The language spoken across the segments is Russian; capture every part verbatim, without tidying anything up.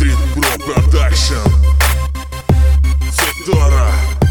Street Pro Production. Сетора.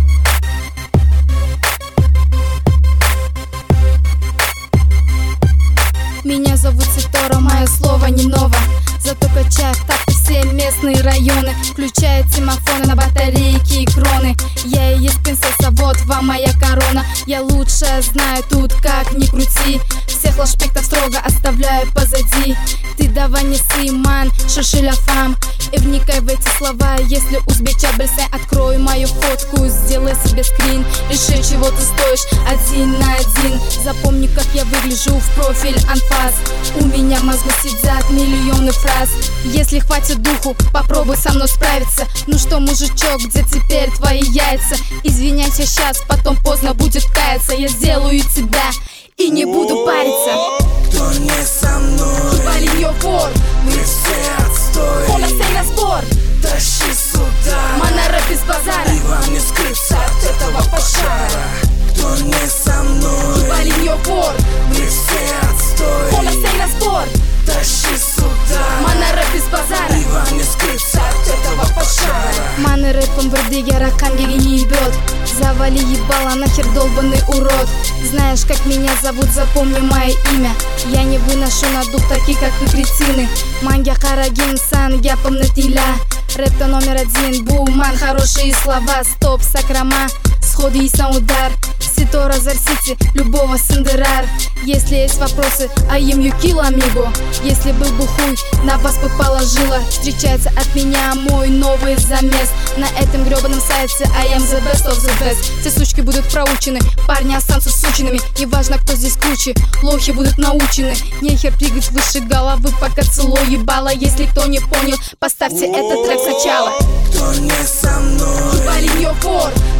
Меня зовут Сетора, мое слово не ново. Зато качаю в такт все местные районы, включая темофоны на батарейки и кроны. Я и есть принцесса, вот вам моя корона. Я лучше знаю тут, как ни крути. Всех лошпектов строго оставляю позади. Ты давай не ссы, ман, шишиля фам. И вникай в эти слова, если узбеча бросай. Открой мою фотку, сделай себе скрин. Реши, чего ты стоишь один на один. Запомни, как я выгляжу в профиль анфас. У меня в мозгу сидят миллионы фраз. Если хватит духу, попробуй со мной справиться. Ну что, мужичок, где теперь твои яйца? Извиняйся сейчас, потом поздно будет каяться. Я сделаю тебя и не буду париться. Кто не со мной, вали ее фор, мы все отстой. Полностей на спор, тащи сюда, монорэп из базара, и вам не скрыться от этого пожара. Кто не со мной, вали ее фор, мы все отстой. Полностей на спор, тащи сюда, монорэп из базара, и вам не скрыться от этого пожара. Маны рэпом бродяги раканги не ебет. Завали ебало, нахер долбанный урод. Знаешь, как меня зовут, запомни мое имя. Я не выношу на дух таких, как вы, кретины. Мангя Харагин, сан, я помнатиля. Рэп-то номер один, буман, хорошие слова. Стоп, сакрама, сходы и саудар. Сетора Зарсити, любого сендерар. Если есть вопросы, I am you kill, amigo. Если был бы хуй, на вас бы положила. Встречается от меня мой новый замес. На этом гребаном сайте I am the best of the best. Все сучки будут проучены, парни останутся сученными. Неважно, кто здесь круче, лохи будут научены. Нехер прыгать выше головы, пока целую ебало. Если кто не понял, поставьте этот трек сначала. Кто не со мной, вали ее фор,